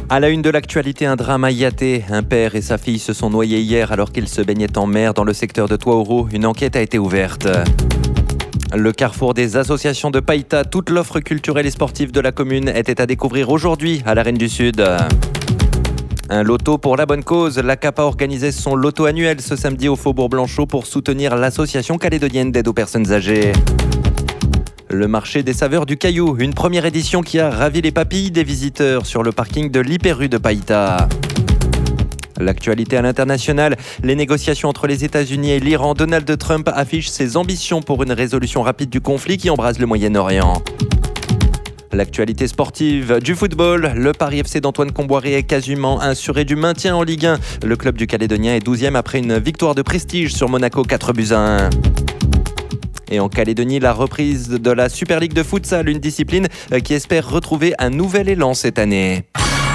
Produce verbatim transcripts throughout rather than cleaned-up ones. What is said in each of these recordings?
À la une de l'actualité, un drame à Yaté. Un père et sa fille se sont noyés hier alors qu'ils se baignaient en mer dans le secteur de Toaourou. Une enquête a été ouverte. Le carrefour des associations de Païta, toute l'offre culturelle et sportive de la commune était à découvrir aujourd'hui à la Reine du Sud. Un loto pour la bonne cause. L'A C A P A organisait son loto annuel ce samedi au Faubourg Blanchot pour soutenir l'association calédonienne d'aide aux personnes âgées. Le marché des saveurs du Caillou, une première édition qui a ravi les papilles des visiteurs sur le parking de l'Hyper-U de Païta. L'actualité à l'international, les négociations entre les États-Unis et l'Iran. Donald Trump affiche ses ambitions pour une résolution rapide du conflit qui embrase le Moyen-Orient. L'actualité sportive du football, le Paris F C d'Antoine Comboiré est quasiment assuré du maintien en Ligue un. Le club du Calédonien est douzième après une victoire de prestige sur Monaco quatre buts à un. Et en Calédonie, la reprise de la Super League de futsal, une discipline qui espère retrouver un nouvel élan cette année.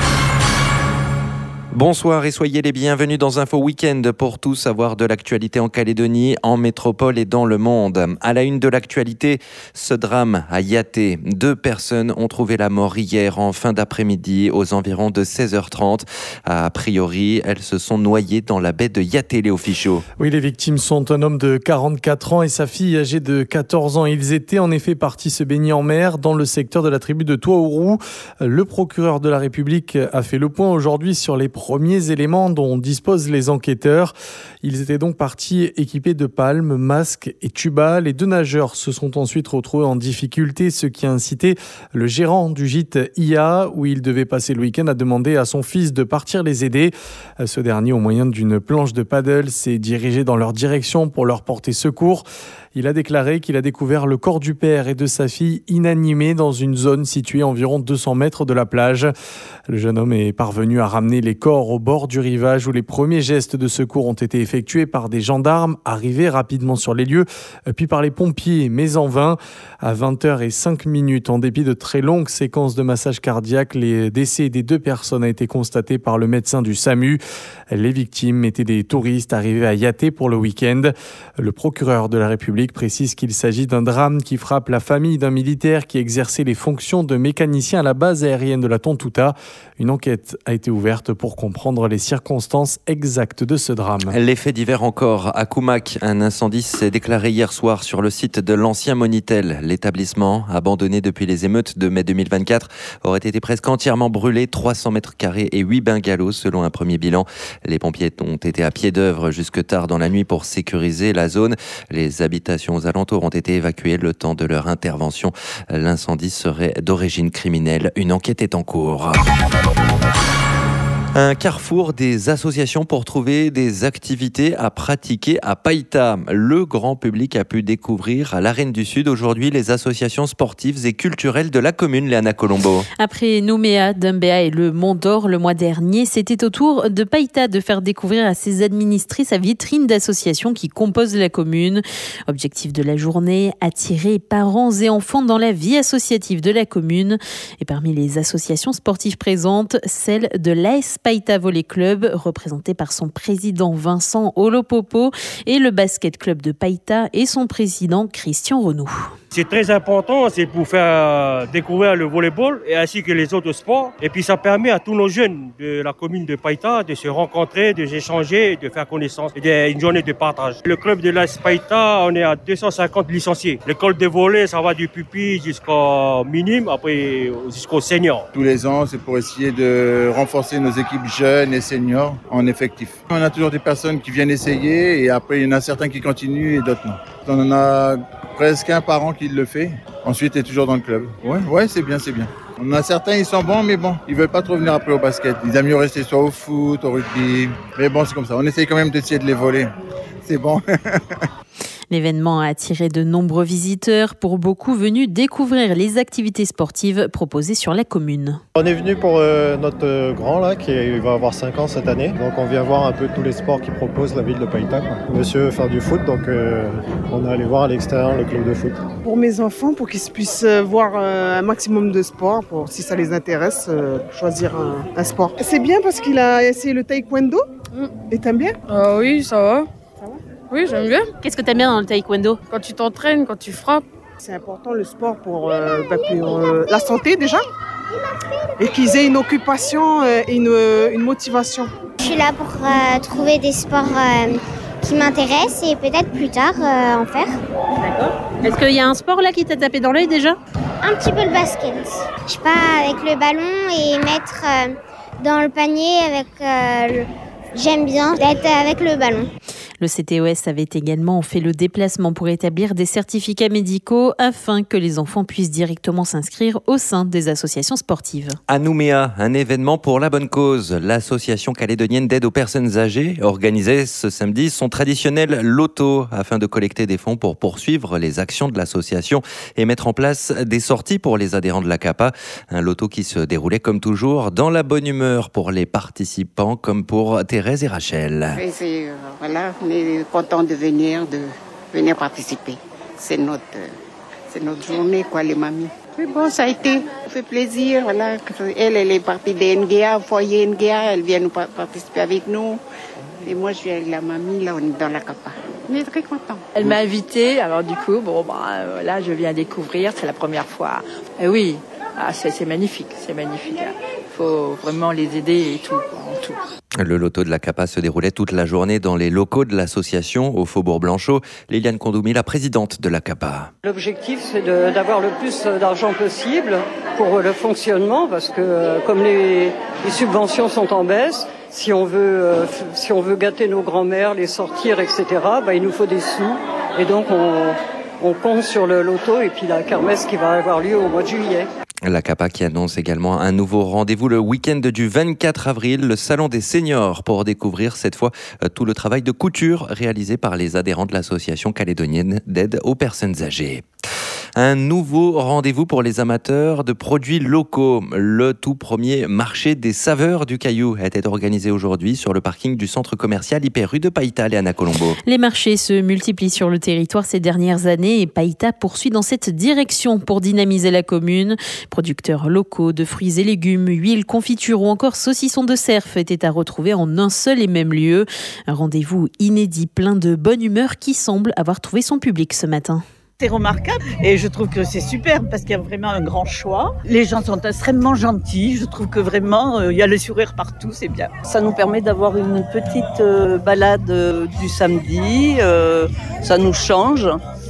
Bonsoir et soyez les bienvenus dans Info Week-end pour tout savoir de l'actualité en Calédonie, en métropole et dans le monde. À la une de l'actualité, ce drame à Yaté. Deux personnes ont trouvé la mort hier en fin d'après-midi aux environs de seize heures trente. A priori, elles se sont noyées dans la baie de Yaté, Léo Fichot. Oui, les victimes sont un homme de quarante-quatre ans et sa fille âgée de quatorze ans. Ils étaient en effet partis se baigner en mer dans le secteur de la tribu de Toaourou. Le procureur de la République a fait le point aujourd'hui sur les premiers éléments dont disposent les enquêteurs. Ils étaient donc partis équipés de palmes, masques et tubas. Les deux nageurs se sont ensuite retrouvés en difficulté, ce qui a incité le gérant du gîte I A, où il devait passer le week-end, à demander à son fils de partir les aider. Ce dernier, au moyen d'une planche de paddle, s'est dirigé dans leur direction pour leur porter secours. Il a déclaré qu'il a découvert le corps du père et de sa fille inanimés dans une zone située à environ deux cents mètres de la plage. Le jeune homme est parvenu à ramener les corps au bord du rivage où les premiers gestes de secours ont été effectués par des gendarmes arrivés rapidement sur les lieux, puis par les pompiers, mais en vain. À vingt heures cinq, en dépit de très longues séquences de massage cardiaque, les décès des deux personnes a été constaté par le médecin du SAMU. Les victimes étaient des touristes arrivés à Yaté pour le week-end. Le procureur de la République précise qu'il s'agit d'un drame qui frappe la famille d'un militaire qui exerçait les fonctions de mécanicien à la base aérienne de la Tontouta. Une enquête a été ouverte pour comprendre les circonstances exactes de ce drame. Les faits divers encore. À Koumak, un incendie s'est déclaré hier soir sur le site de l'ancien Monitel. L'établissement, abandonné depuis les émeutes de mai deux mille vingt-quatre, aurait été presque entièrement brûlé. trois cents mètres carrés et huit bungalows selon un premier bilan. Les pompiers ont été à pied d'œuvre jusque tard dans la nuit pour sécuriser la zone. Les habitations aux alentours ont été évacuées le temps de leur intervention. L'incendie serait d'origine criminelle. Une enquête est en cours. Un carrefour des associations pour trouver des activités à pratiquer à Païta. Le grand public a pu découvrir à la Reine du Sud aujourd'hui les associations sportives et culturelles de la commune, Léana Colombo. Après Nouméa, Dumbéa et le Mont d'Or le mois dernier, c'était au tour de Païta de faire découvrir à ses administrés sa vitrine d'associations qui composent la commune. Objectif de la journée, attirer parents et enfants dans la vie associative de la commune. Et parmi les associations sportives présentes, celle de l'A S Païta Volley Club, représenté par son président Vincent Olopopo, et le basket club de Païta et son président Christian Renou. C'est très important, c'est pour faire découvrir le volleyball et ainsi que les autres sports. Et puis ça permet à tous nos jeunes de la commune de Païta de se rencontrer, de s'échanger, de faire connaissance. C'est une journée de partage. Le club de l'A S Païta, on est à deux cent cinquante licenciés. L'école de volley, ça va du pupi jusqu'au minime, après jusqu'au senior. Tous les ans, c'est pour essayer de renforcer nos équipes jeunes et seniors en effectif. On a toujours des personnes qui viennent essayer et après il y en a certains qui continuent et d'autres non. On en a presque un par an qui le fait. Ensuite, il est toujours dans le club. Ouais, ouais, c'est bien, c'est bien. On a certains, ils sont bons, mais bon, ils veulent pas trop venir après au basket. Ils aiment mieux rester soit au foot, au rugby. Mais bon, c'est comme ça. On essaye quand même d'essayer de les voler. C'est bon. L'événement a attiré de nombreux visiteurs, pour beaucoup venus découvrir les activités sportives proposées sur la commune. On est venu pour euh, notre euh, grand là, qui va avoir cinq ans cette année. Donc on vient voir un peu tous les sports qui propose la ville de Païta. Quoi. Monsieur veut faire du foot, donc euh, on est allé voir à l'extérieur le club de foot. Pour mes enfants, pour qu'ils puissent voir euh, un maximum de sport, pour, si ça les intéresse, euh, choisir un, un sport. C'est bien parce qu'il a essayé le taekwondo. Mm. Et t'aimes bien ? euh, Oui, ça va. Ça va ? Oui, j'aime bien. Qu'est-ce que t'aimes bien dans le taekwondo ? Quand tu t'entraînes, quand tu frappes. C'est important le sport pour, euh, bah, pour euh, la santé déjà. et qu'ils aient une occupation et une, une motivation. Je suis là pour euh, trouver des sports euh, qui m'intéressent et peut-être plus tard euh, en faire. D'accord. Est-ce qu'il y a un sport là qui t'a tapé dans l'œil déjà ? Un petit peu le basket. Je sais pas, avec le ballon et mettre euh, dans le panier avec... Euh, le... J'aime bien d'être avec le ballon. Le C T O S avait également fait le déplacement pour établir des certificats médicaux afin que les enfants puissent directement s'inscrire au sein des associations sportives. À Nouméa, un événement pour la bonne cause. L'association calédonienne d'aide aux personnes âgées organisait ce samedi son traditionnel loto afin de collecter des fonds pour poursuivre les actions de l'association et mettre en place des sorties pour les adhérents de l'A C A P A. Un loto qui se déroulait comme toujours dans la bonne humeur pour les participants comme pour Thérèse et Rachel. Et c'est, euh, voilà, on est content de venir, de venir participer. C'est notre, c'est notre journée, quoi, les mamies. Mais bon, ça a été, ça fait plaisir, voilà. Elle, elle est partie de N G A, au foyer N G A, elle vient nous participer avec nous. Et moi, je suis avec la mamie, là, on est dans la C A P A. On est très contents. Elle m'a invitée, alors du coup, bon, bah, là, je viens découvrir, c'est la première fois. Et oui, ah, c'est, c'est magnifique, c'est magnifique. Il faut vraiment les aider et tout, en tout. Le loto de la C A P A se déroulait toute la journée dans les locaux de l'association au Faubourg Blanchot. Liliane Kondoumi, la présidente de la C A P A. L'objectif, c'est de, d'avoir le plus d'argent possible pour le fonctionnement, parce que comme les, les subventions sont en baisse, si on veut, si on veut gâter nos grands-mères, les sortir, et cetera, bah, il nous faut des sous. Et donc, on, on compte sur le loto et puis la kermesse qui va avoir lieu au mois de juillet. La C A P A qui annonce également un nouveau rendez-vous le week-end du vingt-quatre avril, le Salon des Seniors, pour découvrir cette fois tout le travail de couture réalisé par les adhérents de l'association calédonienne d'aide aux personnes âgées. Un nouveau rendez-vous pour les amateurs de produits locaux. Le tout premier marché des saveurs du Caillou était organisé aujourd'hui sur le parking du centre commercial Hyper Rue de Païta, Léana Colombo. Les marchés se multiplient sur le territoire ces dernières années et Païta poursuit dans cette direction pour dynamiser la commune. Producteurs locaux de fruits et légumes, huiles, confitures ou encore saucissons de cerf étaient à retrouver en un seul et même lieu. Un rendez-vous inédit plein de bonne humeur qui semble avoir trouvé son public ce matin. C'est remarquable et je trouve que c'est superbe parce qu'il y a vraiment un grand choix. Les gens sont extrêmement gentils. Je trouve que vraiment euh, il y a le sourire partout, c'est bien. Ça nous permet d'avoir une petite euh, balade euh, du samedi. Euh, ça nous change.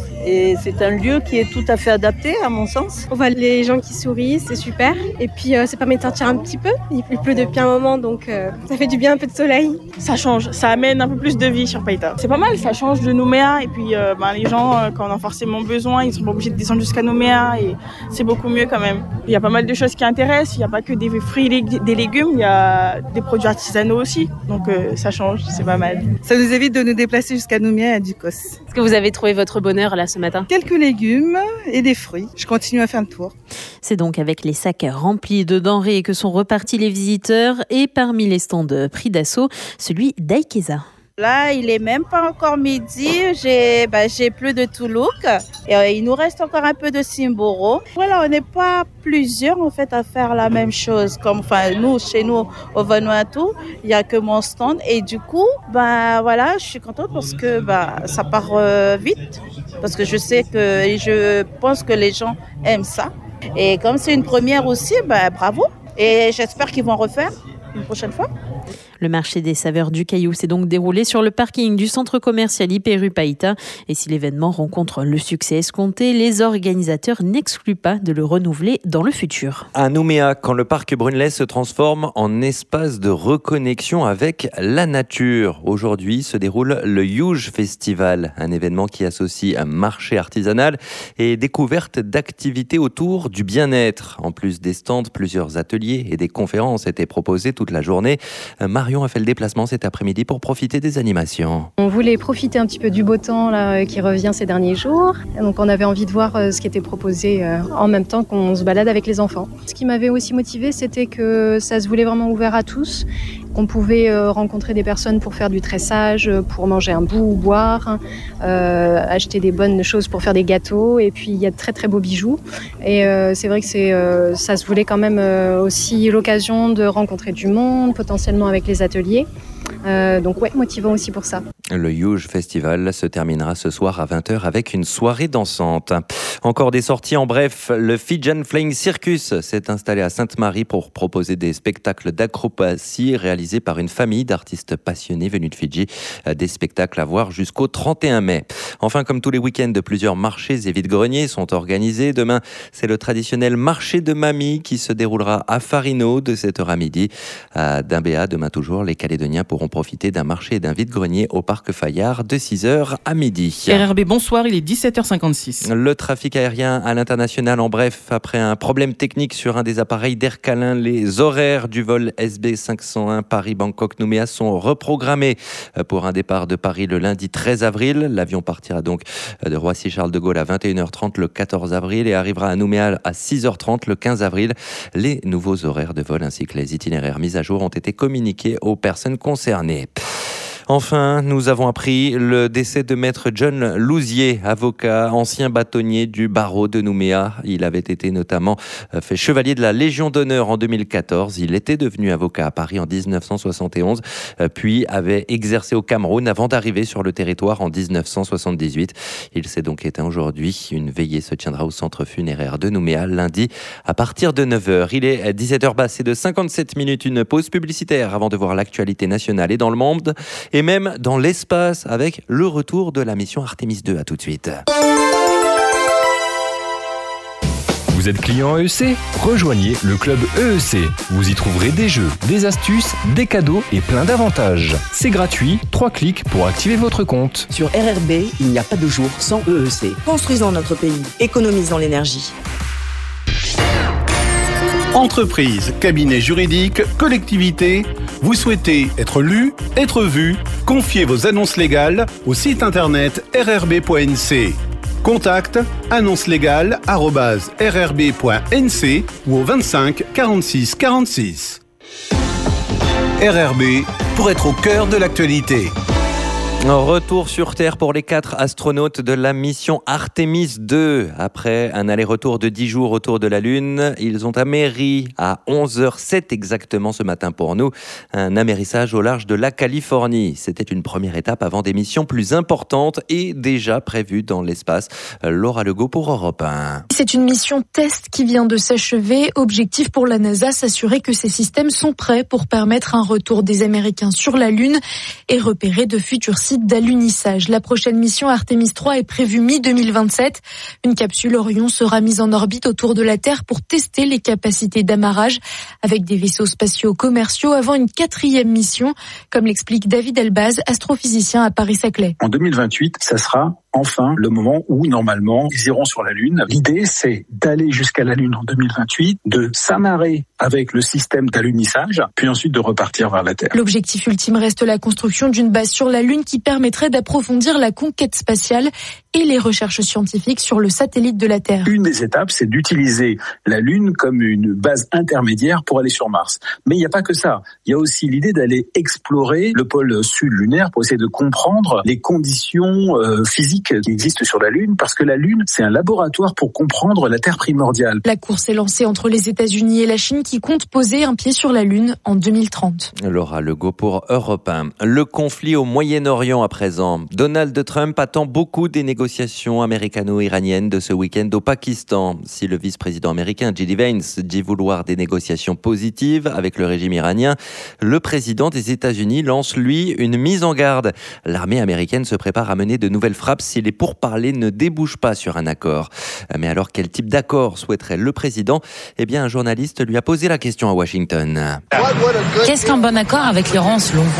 Et c'est un lieu qui est tout à fait adapté à mon sens. On voit les gens qui sourient, c'est super. Et puis euh, ça permet de sortir un petit peu. Il pleut depuis un moment, donc euh, ça fait du bien, un peu de soleil. Ça change, ça amène un peu plus de vie sur Païta. C'est pas mal, ça change de Nouméa. Et puis euh, ben, les gens, euh, quand on a forcément besoin, ils sont pas obligés de descendre jusqu'à Nouméa. Et c'est beaucoup mieux quand même. Il y a pas mal de choses qui intéressent. Il n'y a pas que des fruits et des légumes, il y a des produits artisanaux aussi. Donc euh, ça change, c'est pas mal. Ça nous évite de nous déplacer jusqu'à Nouméa et à Ducos. Est-ce que vous avez trouvé votre bonheur là ce matin ? Quelques légumes et des fruits. Je continue à faire le tour. C'est donc avec les sacs remplis de denrées que sont repartis les visiteurs et parmi les stands pris d'assaut, celui d'Aikeza. Là, il est même pas encore midi, j'ai, bah, j'ai plus de Toulouk et euh, il nous reste encore un peu de Simboro. Voilà, on n'est pas plusieurs en fait à faire la même chose. Comme enfin nous, chez nous au Vanuatu, il y a que mon stand et du coup, bah voilà, je suis contente parce que bah ça part euh, vite parce que je sais que et je pense que les gens aiment ça et comme c'est une première aussi, bah bravo et j'espère qu'ils vont refaire une prochaine fois. Le marché des saveurs du Caillou s'est donc déroulé sur le parking du centre commercial Hyper Rue Païta. Et si l'événement rencontre le succès escompté, les organisateurs n'excluent pas de le renouveler dans le futur. À Nouméa, quand le parc Brunelay se transforme en espace de reconnexion avec la nature. Aujourd'hui se déroule le Youge Festival, un événement qui associe un marché artisanal et découverte d'activités autour du bien-être. En plus des stands, plusieurs ateliers et des conférences étaient proposés toute la journée. Marion a fait le déplacement cet après-midi pour profiter des animations. On voulait profiter un petit peu du beau temps là, qui revient ces derniers jours. Donc on avait envie de voir ce qui était proposé en même temps qu'on se balade avec les enfants. Ce qui m'avait aussi motivée, c'était que ça se voulait vraiment ouvert à tous. qu'on pouvait euh, rencontrer des personnes pour faire du tressage, pour manger un bout ou boire, euh, acheter des bonnes choses pour faire des gâteaux. Et puis il y a de très très beaux bijoux. Et euh, c'est vrai que c'est, euh, ça se voulait quand même euh, aussi l'occasion de rencontrer du monde, potentiellement avec les ateliers. Euh, donc ouais, motivant aussi pour ça. Le Huge Festival se terminera ce soir à vingt heures avec une soirée dansante. Encore des sorties en bref. Le Fijian Flying Circus s'est installé à Sainte-Marie pour proposer des spectacles d'acrobatie réalisés par une famille d'artistes passionnés venus de Fidji. Des spectacles à voir jusqu'au trente et un mai. Enfin, comme tous les week-ends, plusieurs marchés et vide-greniers sont organisés. Demain, c'est le traditionnel marché de Mamie qui se déroulera à Farino de sept heures à midi. À Dimbéa, demain toujours, les Calédoniens pourront profiter d'un marché et d'un vide-grenier au parc Fayard de six heures à midi. R R B, bonsoir, il est dix-sept heures cinquante-six. Le trafic aérien à l'international en bref, après un problème technique sur un des appareils d'Air Calin, les horaires du vol S B cinq cent un Paris-Bangkok-Nouméa sont reprogrammés pour un départ de Paris le lundi treize avril. L'avion partira donc de Roissy-Charles de Gaulle à vingt et une heures trente le quatorze avril et arrivera à Nouméa à six heures trente le quinze avril. Les nouveaux horaires de vol ainsi que les itinéraires mis à jour ont été communiqués aux personnes concernées. Enfin, nous avons appris le décès de maître John Lousier, avocat, ancien bâtonnier du barreau de Nouméa. Il avait été notamment fait chevalier de la Légion d'honneur en deux mille quatorze. Il était devenu avocat à Paris en dix-neuf cent soixante et onze, puis avait exercé au Cameroun avant d'arriver sur le territoire en dix-neuf cent soixante-dix-huit. Il s'est donc éteint aujourd'hui. Une veillée se tiendra au centre funéraire de Nouméa lundi à partir de neuf heures. Il est dix-sept heures passées de cinquante-sept minutes, une pause publicitaire avant de voir l'actualité nationale et dans le monde. Et même dans l'espace avec le retour de la mission Artemis deux. À tout de suite. Vous êtes client A E C ? Rejoignez le club E E C. Vous y trouverez des jeux, des astuces, des cadeaux et plein d'avantages. C'est gratuit, trois clics pour activer votre compte. Sur R R B, il n'y a pas de jour sans E E C. Construisons notre pays, économisons l'énergie. Entreprise, cabinet juridique, collectivité, vous souhaitez être lu, être vu, confiez vos annonces légales au site internet r r b point n c. Contact annonce légale arobase r r b point n c ou au vingt-cinq quarante-six quarante-six. R R B pour être au cœur de l'actualité. Retour sur Terre pour les quatre astronautes de la mission Artemis deux. Après un aller-retour de dix jours autour de la Lune, ils ont améri à onze heures sept exactement ce matin pour nous. Un amérissage au large de la Californie. C'était une première étape avant des missions plus importantes et déjà prévues dans l'espace. Laura Legault pour Europe un. C'est une mission test qui vient de s'achever. Objectif pour la NASA, s'assurer que ces systèmes sont prêts pour permettre un retour des Américains sur la Lune et repérer de futurs sites d'alunissage. La prochaine mission Artemis trois est prévue mi deux mille vingt-sept. Une capsule Orion sera mise en orbite autour de la Terre pour tester les capacités d'amarrage avec des vaisseaux spatiaux commerciaux avant une quatrième mission, comme l'explique David Elbaz, astrophysicien à Paris-Saclay. En deux mille vingt-huit, ça sera enfin le moment où, normalement, ils iront sur la Lune. L'idée, c'est d'aller jusqu'à la Lune en deux mille vingt-huit, de s'amarrer avec le système d'alunissage, puis ensuite de repartir vers la Terre. L'objectif ultime reste la construction d'une base sur la Lune qui permettrait d'approfondir la conquête spatiale et les recherches scientifiques sur le satellite de la Terre. Une des étapes, c'est d'utiliser la Lune comme une base intermédiaire pour aller sur Mars. Mais il n'y a pas que ça. Il y a aussi l'idée d'aller explorer le pôle sud lunaire pour essayer de comprendre les conditions euh, physiques qui existent sur la Lune, parce que la Lune, c'est un laboratoire pour comprendre la Terre primordiale. La course est lancée entre les États-Unis et la Chine qui compte poser un pied sur la Lune en deux mille trente. Laura Legault pour Europe un. Le conflit au Moyen-Orient à présent. Donald Trump attend beaucoup des négociations américano-iraniennes de ce week-end au Pakistan. Si le vice-président américain J D Vance dit vouloir des négociations positives avec le régime iranien, le président des États-Unis lance lui une mise en garde. L'armée américaine se prépare à mener de nouvelles frappes si les pourparlers ne débouchent pas sur un accord. Mais alors, quel type d'accord souhaiterait le président ? Eh bien, un journaliste lui a posé la question à Washington. Qu'est-ce qu'un bon accord avec l'Iran selon vous ?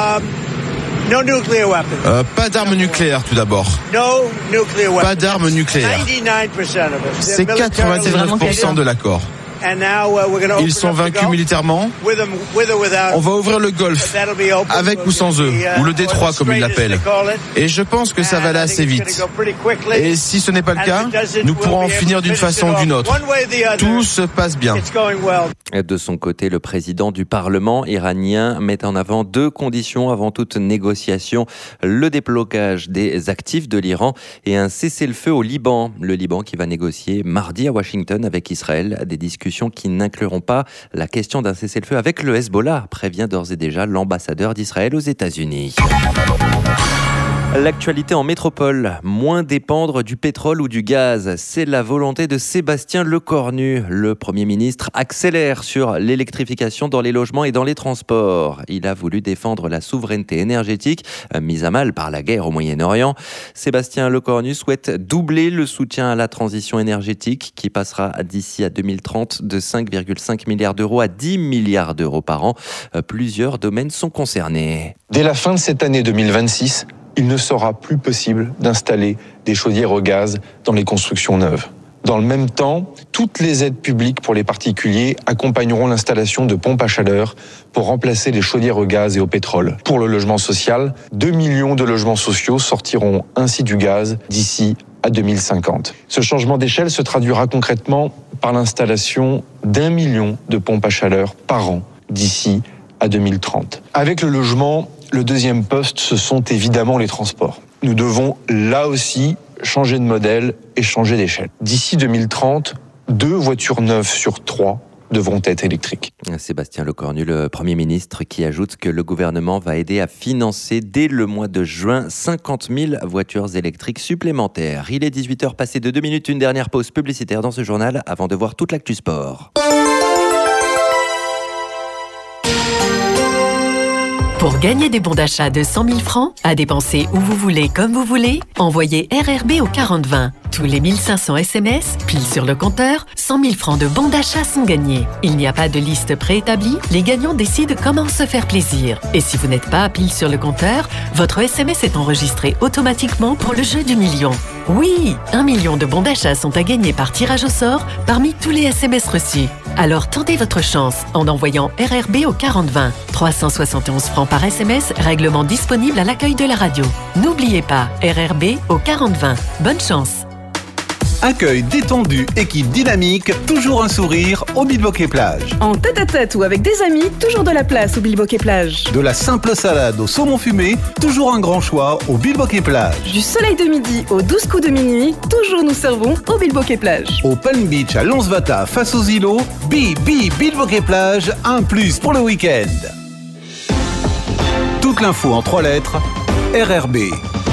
Euh, pas d'armes nucléaires tout d'abord. Pas d'armes nucléaires. C'est quatre-vingt-dix-neuf pour cent de l'accord. Ils sont vaincus militairement. On va ouvrir le Golfe, avec ou sans eux, ou le détroit comme ils l'appellent. Et je pense que ça va aller assez vite. Et si ce n'est pas le cas, nous pourrons en finir d'une façon ou d'une autre. Tout se passe bien. De son côté, le président du Parlement iranien met en avant deux conditions avant toute négociation. Le déblocage des actifs de l'Iran et un cessez-le-feu au Liban. Le Liban qui va négocier mardi à Washington avec Israël des discussions discussions qui n'incluront pas la question d'un cessez-le-feu avec le Hezbollah, prévient d'ores et déjà l'ambassadeur d'Israël aux États-Unis. L'actualité en métropole, moins dépendre du pétrole ou du gaz, c'est la volonté de Sébastien Lecornu. Le Premier ministre accélère sur l'électrification dans les logements et dans les transports. Il a voulu défendre la souveraineté énergétique, mise à mal par la guerre au Moyen-Orient. Sébastien Lecornu souhaite doubler le soutien à la transition énergétique qui passera d'ici à deux mille trente de cinq virgule cinq milliards d'euros à dix milliards d'euros par an. Plusieurs domaines sont concernés. Dès la fin de cette année deux mille vingt-six, il ne sera plus possible d'installer des chaudières au gaz dans les constructions neuves. Dans le même temps, toutes les aides publiques pour les particuliers accompagneront l'installation de pompes à chaleur pour remplacer les chaudières au gaz et au pétrole. Pour le logement social, deux millions de logements sociaux sortiront ainsi du gaz d'ici à deux mille cinquante. Ce changement d'échelle se traduira concrètement par l'installation d'un million de pompes à chaleur par an d'ici à deux mille trente. Avec le logement, le deuxième poste, ce sont évidemment les transports. Nous devons là aussi changer de modèle et changer d'échelle. D'ici deux mille trente, deux voitures neuves sur trois devront être électriques. Sébastien Lecornu, le Premier ministre, qui ajoute que le gouvernement va aider à financer dès le mois de juin cinquante mille voitures électriques supplémentaires. Il est dix-huit heures passées de deux minutes, une dernière pause publicitaire dans ce journal avant de voir toute l'actu sport. Pour gagner des bons d'achat de cent mille francs, à dépenser où vous voulez, comme vous voulez, envoyez R R B au quarante vingt. Tous les mille cinq cents S M S, pile sur le compteur, cent mille francs de bons d'achat sont gagnés. Il n'y a pas de liste préétablie, les gagnants décident comment se faire plaisir. Et si vous n'êtes pas pile sur le compteur, votre S M S est enregistré automatiquement pour le jeu du million. Oui, un million de bons d'achat sont à gagner par tirage au sort parmi tous les S M S reçus. Alors tentez votre chance en envoyant R R B au quarante vingt. trois cent soixante et onze francs par S M S, règlement disponible à l'accueil de la radio. N'oubliez pas, R R B au quarante vingt. Bonne chance. Accueil détendu, équipe dynamique, toujours un sourire au Bilboquet Plage. En tête-à-tête ou avec des amis, toujours de la place au Bilboquet Plage. De la simple salade au saumon fumé, toujours un grand choix au Bilboquet Plage. Du soleil de midi aux douze coups de minuit, toujours nous servons au Bilboquet Plage. Au Palm Beach à Lonsvata face aux îlots, Bi Bi Bilboquet Plage, un plus pour le week-end. Toute l'info en trois lettres, R R B.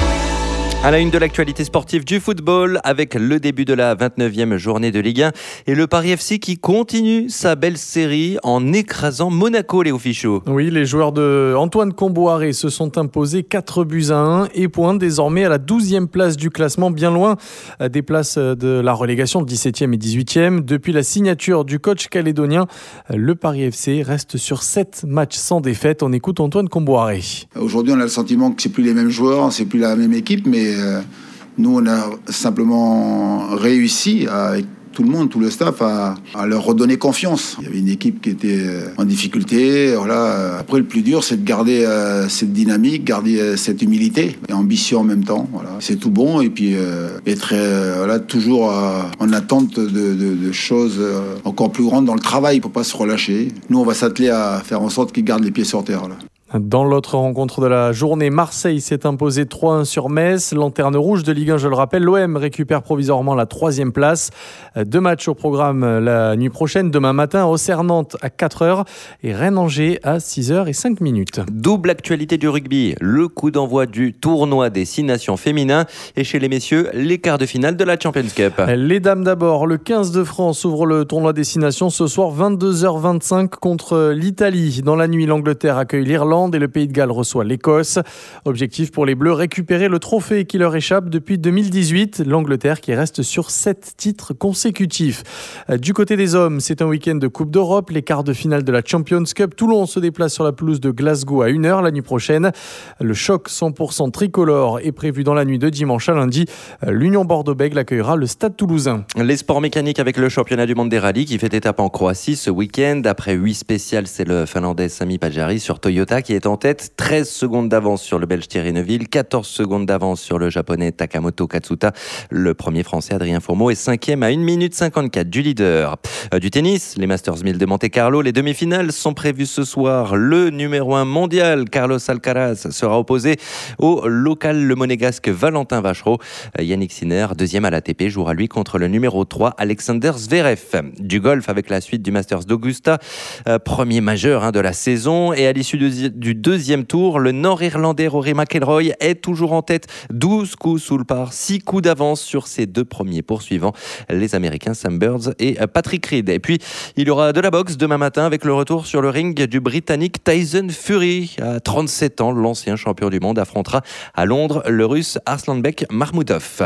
À la une de l'actualité sportive du football, avec le début de la vingt-neuvième journée de Ligue un et le Paris F C qui continue sa belle série en écrasant Monaco, Léo Fichot. Oui, les joueurs de Antoine Comboiré se sont imposés quatre buts à un et pointent désormais à la douzième place du classement, bien loin des places de la relégation, dix-septième et dix-huitième. Depuis la signature du coach calédonien, le Paris F C reste sur sept matchs sans défaite. On écoute Antoine Comboiré. Aujourd'hui, on a le sentiment que c'est plus les mêmes joueurs, c'est plus la même équipe, mais nous, on a simplement réussi, avec tout le monde, tout le staff, à, à leur redonner confiance. Il y avait une équipe qui était en difficulté. Voilà. Après, le plus dur, c'est de garder euh, cette dynamique, garder euh, cette humilité et ambition en même temps. Voilà. C'est tout bon. Et puis, euh, être euh, voilà, toujours euh, en attente de, de, de choses euh, encore plus grandes dans le travail pour ne pas se relâcher. Nous, on va s'atteler à faire en sorte qu'ils gardent les pieds sur terre. Voilà. Dans l'autre rencontre de la journée, Marseille s'est imposé trois un sur Metz. Lanterne rouge de Ligue un, je le rappelle. L'O M récupère provisoirement la troisième place. Deux matchs au programme la nuit prochaine. Demain matin, Auxerre-Nantes à quatre heures et Rennes-Angers à six heures cinq minutes. Double actualité du rugby. Le coup d'envoi du tournoi des six nations féminins. Et chez les messieurs, les quarts de finale de la Champions Cup. Les dames d'abord. Le quinze de France ouvre le tournoi des six nations ce soir, vingt-deux heures vingt-cinq contre l'Italie. Dans la nuit, l'Angleterre accueille l'Irlande et le Pays de Galles reçoit l'Écosse. Objectif pour les Bleus, récupérer le trophée qui leur échappe depuis deux mille dix-huit. L'Angleterre qui reste sur sept titres consécutifs. Du côté des hommes, c'est un week-end de Coupe d'Europe. Les quarts de finale de la Champions Cup. Toulon se déplace sur la pelouse de Glasgow à une heure la nuit prochaine. Le choc cent pour cent tricolore est prévu dans la nuit de dimanche à lundi. L'Union Bordeaux-Bègles accueillera le Stade Toulousain. Les sports mécaniques avec le championnat du monde des rallyes qui fait étape en Croatie ce week-end. Après huit spéciales, c'est le Finlandais Sami Pajari sur Toyota qui est en tête, treize secondes d'avance sur le Belge Thierry Neuville, quatorze secondes d'avance sur le Japonais Takamoto Katsuta. Le premier Français Adrien Fourmeau est cinquième à une minute cinquante-quatre du leader. Euh, du tennis, les Masters mille de Monte-Carlo, les demi-finales sont prévues ce soir. Le numéro un mondial, Carlos Alcaraz, sera opposé au local le monégasque Valentin Vachereau. Euh, Yannick Sinner, deuxième à l'A T P, jouera lui contre le numéro trois, Alexander Zverev. Du golf avec la suite du Masters d'Augusta, euh, premier majeur hein, de la saison. Et à l'issue du, du deuxième tour, le Nord-Irlandais Rory McIlroy est toujours en tête. douze coups sous le par, six coups d'avance sur ses deux premiers poursuivants, les Américains Sam Burns et Patrick Reed. Et puis, il y aura de la boxe demain matin avec le retour sur le ring du Britannique Tyson Fury. À trente-sept ans, l'ancien champion du monde affrontera à Londres le Russe Arslanbek Makhmoudov.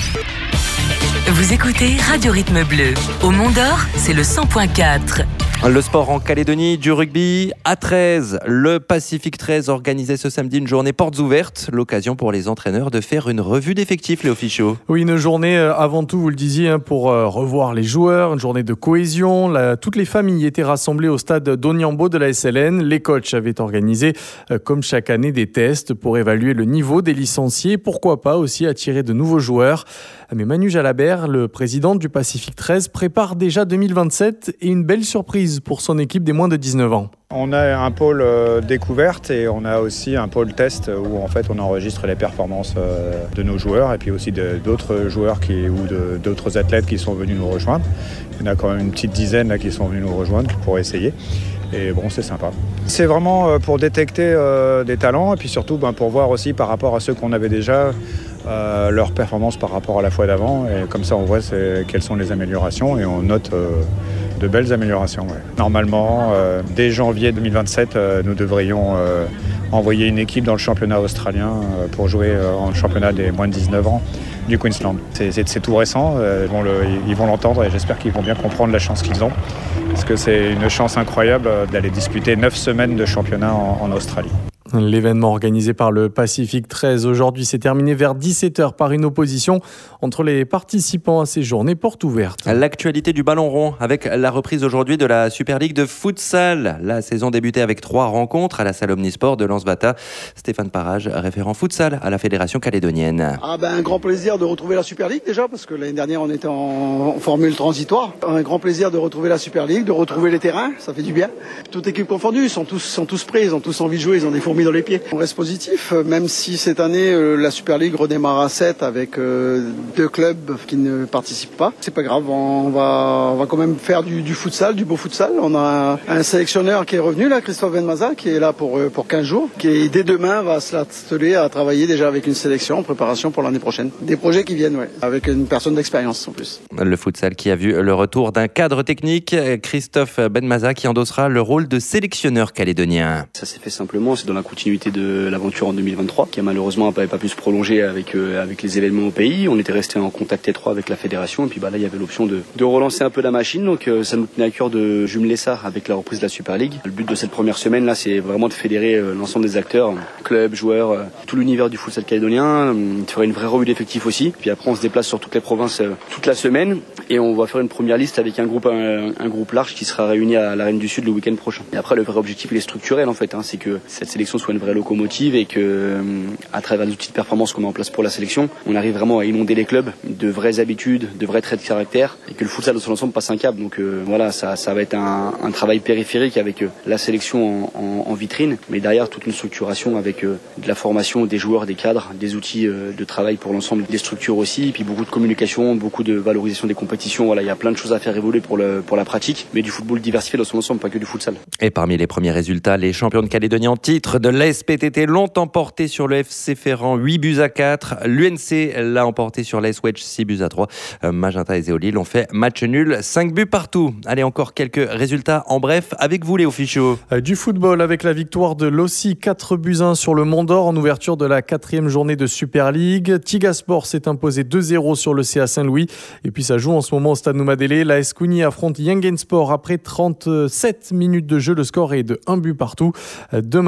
Vous écoutez Radio Rythme Bleu. Au Mont-d'Or, c'est le cent point quatre. Le sport en Calédonie, du rugby à treize. Le Pacifique treize organisait ce samedi une journée portes ouvertes. L'occasion pour les entraîneurs de faire une revue d'effectifs, Léo Fichot. Oui, une journée avant tout, vous le disiez, pour revoir les joueurs, une journée de cohésion. La, toutes les familles étaient rassemblées au stade d'Onyambo de la S L N. Les coachs avaient organisé, comme chaque année, des tests pour évaluer le niveau des licenciés. Pourquoi pas aussi attirer de nouveaux joueurs. Mais Manu Jalabert, le président du Pacifique treize, prépare déjà deux mille vingt-sept et une belle surprise pour son équipe des moins de dix-neuf ans. On a un pôle euh, découverte et on a aussi un pôle test où en fait on enregistre les performances euh, de nos joueurs et puis aussi de, d'autres joueurs qui, ou de, d'autres athlètes qui sont venus nous rejoindre. Il y en a quand même une petite dizaine là, qui sont venus nous rejoindre pour essayer. Et bon, c'est sympa. C'est vraiment pour détecter euh, des talents et puis surtout ben, pour voir aussi par rapport à ceux qu'on avait déjà euh, leur performance par rapport à la fois d'avant. Et comme ça, on voit c'est, quelles sont les améliorations et on note euh, de belles améliorations. Ouais. Normalement, euh, dès janvier deux mille vingt-sept, euh, nous devrions euh, envoyer une équipe dans le championnat australien euh, pour jouer euh, en championnat des moins de dix-neuf ans du Queensland. C'est, c'est, c'est tout récent, euh, ils, vont le, ils vont l'entendre et j'espère qu'ils vont bien comprendre la chance qu'ils ont. Parce que c'est une chance incroyable d'aller disputer neuf semaines de championnat en, en Australie. L'événement organisé par le Pacifique treize aujourd'hui s'est terminé vers dix-sept heures par une opposition entre les participants à ces journées portes ouvertes. L'actualité du ballon rond avec la reprise aujourd'hui de la Super League de futsal. La saison débutait avec trois rencontres à la salle Omnisport de Lens-Bata. Stéphane Parage, référent futsal à la Fédération calédonienne. Ah ben, un grand plaisir de retrouver la Super League déjà parce que l'année dernière on était en, en formule transitoire. Un grand plaisir de retrouver la Super League, de retrouver les terrains, ça fait du bien. Toute équipe confondue, ils sont tous, sont tous prêts, ils ont tous envie de jouer, ils ont des fourmis dans les pieds. On reste positif, même si cette année euh, la Super League redémarre à sept avec euh, deux clubs qui ne participent pas. C'est pas grave, on va, on va quand même faire du, du futsal, du beau futsal. On a un, un sélectionneur qui est revenu là, Christophe Benmaza, qui est là pour, euh, pour quinze jours, qui dès demain va s'atteler à travailler déjà avec une sélection en préparation pour l'année prochaine. Des projets qui viennent, ouais, avec une personne d'expérience en plus. Le futsal qui a vu le retour d'un cadre technique, Christophe Benmaza, qui endossera le rôle de sélectionneur calédonien. Ça s'est fait simplement, c'est dans la continuité de l'aventure en deux mille vingt-trois, qui a malheureusement pas, pas pu se prolonger avec, euh, avec les événements au pays. On était resté en contact étroit avec la fédération et puis bah, là il y avait l'option de, de relancer un peu la machine, donc euh, ça nous tenait à cœur de jumeler ça avec la reprise de la Super League. Le but de cette première semaine là, c'est vraiment de fédérer euh, l'ensemble des acteurs, clubs, joueurs, euh, tout l'univers du futsal calédonien, euh, de faire une vraie revue d'effectifs aussi. Puis après on se déplace sur toutes les provinces euh, toute la semaine et on va faire une première liste avec un groupe, un, un groupe large qui sera réuni à l'Arène du Sud le week-end prochain. Et après le vrai objectif il est structurel en fait, hein, c'est que cette sélection soit une vraie locomotive et que à travers les outils de performance qu'on met en place pour la sélection, on arrive vraiment à inonder les clubs de vraies habitudes, de vrais traits de caractère et que le futsal dans son ensemble passe un cap. Donc euh, voilà, ça, ça va être un, un travail périphérique avec euh, la sélection en, en, en vitrine, mais derrière toute une structuration avec euh, de la formation des joueurs, des cadres, des outils euh, de travail pour l'ensemble des structures aussi, et puis beaucoup de communication, beaucoup de valorisation des compétitions. Voilà, il y a plein de choses à faire évoluer pour, le, pour la pratique, mais du football diversifié dans son ensemble, pas que du futsal. Et parmi les premiers résultats, les champions de Calédonie en titre de l'A S P T T l'ont emporté sur le F C Ferrand huit buts à quatre. L'U N C l'a emporté sur l'A S Wedge six buts à trois. Magenta et Zéoli l'ont fait match nul, cinq buts partout. Allez, encore quelques résultats en bref avec vous, Léo Fichot. Du football avec la victoire de l'O C I quatre buts à un sur le Mont-d'Or en ouverture de la quatrième journée de Super League. Tigasport s'est imposé deux zéro sur le C A Saint-Louis. Et puis ça joue en ce moment au stade Noumadélé. L'A S Kouni affronte Yangensport après trente-sept minutes de jeu. Le score est de un but partout. Demain, au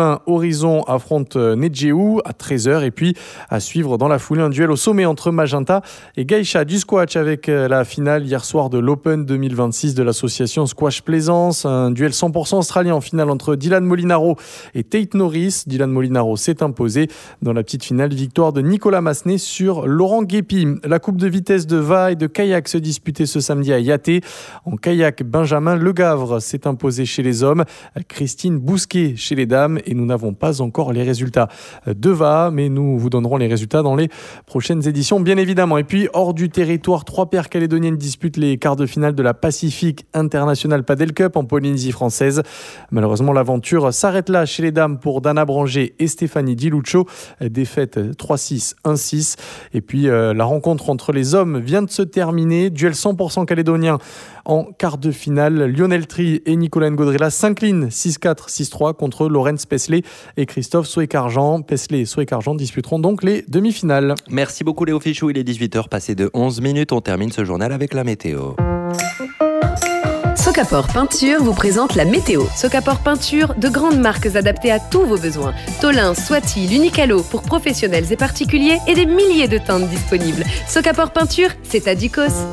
Horizon affronte Nejeu à treize heures. Et puis à suivre dans la foulée un duel au sommet entre Magenta et Geisha. Du squash avec la finale hier soir de l'Open deux mille vingt-six de l'association Squash Plaisance. Un duel cent pour cent australien en finale entre Dylan Molinaro et Tate Norris. Dylan Molinaro s'est imposé dans la petite finale. Victoire de Nicolas Massenet sur Laurent Guépy. La coupe de vitesse de V A et de kayak se disputait ce samedi à Yaté. En kayak, Benjamin Legavre s'est imposé chez les hommes, Christine Bousquet chez les dames, et nous n'avons pas encore les résultats de V A, mais nous vous donnerons les résultats dans les prochaines éditions, bien évidemment. Et puis, hors du territoire, trois paires calédoniennes disputent les quarts de finale de la Pacific International Padel Cup en Polynésie française. Malheureusement, l'aventure s'arrête là chez les dames pour Dana Branger et Stéphanie Di Lucio. Défaite trois six, un six. Et puis, euh, la rencontre entre les hommes vient de se terminer. Duel cent pour cent calédonien en quart de finale. Lionel Tri et Nicolas Ngodrela s'inclinent six quatre, six trois contre Laurence Pesley et Christophe Souek-Argent. Pesley et Souek-Argent disputeront donc les demi-finales. Merci beaucoup Léo Fichou, il est dix-huit heures passées de onze minutes. On termine ce journal avec la météo. Socapor Peinture vous présente la météo. Socapor Peinture, de grandes marques adaptées à tous vos besoins. Tolin, Swati, Unicalo pour professionnels et particuliers et des milliers de teintes disponibles. Socapor Peinture, c'est à Ducos.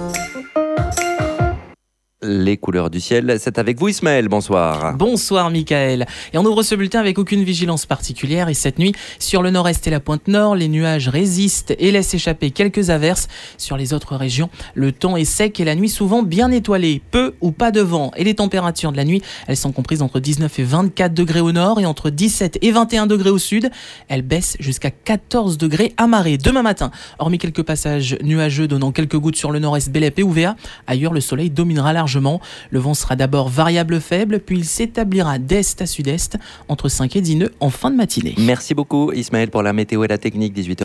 Les couleurs du ciel, c'est avec vous Ismaël, bonsoir. Bonsoir Mickaël. Et on ouvre ce bulletin avec aucune vigilance particulière et cette nuit, sur le nord-est et la pointe nord, les nuages résistent et laissent échapper quelques averses. Sur les autres régions, le temps est sec et la nuit souvent bien étoilée, peu ou pas de vent. Et les températures de la nuit, elles sont comprises entre dix-neuf et vingt-quatre degrés au nord et entre dix-sept et vingt et un degrés au sud. Elles baissent jusqu'à quatorze degrés à marée. Demain matin, hormis quelques passages nuageux donnant quelques gouttes sur le nord-est Bélep et Ouvéa, ailleurs le soleil dominera largement. Le vent sera d'abord variable faible, puis il s'établira d'est à sud-est entre cinq et dix nœuds en fin de matinée. Merci beaucoup Ismaël pour la météo et la technique, dix-huit heures.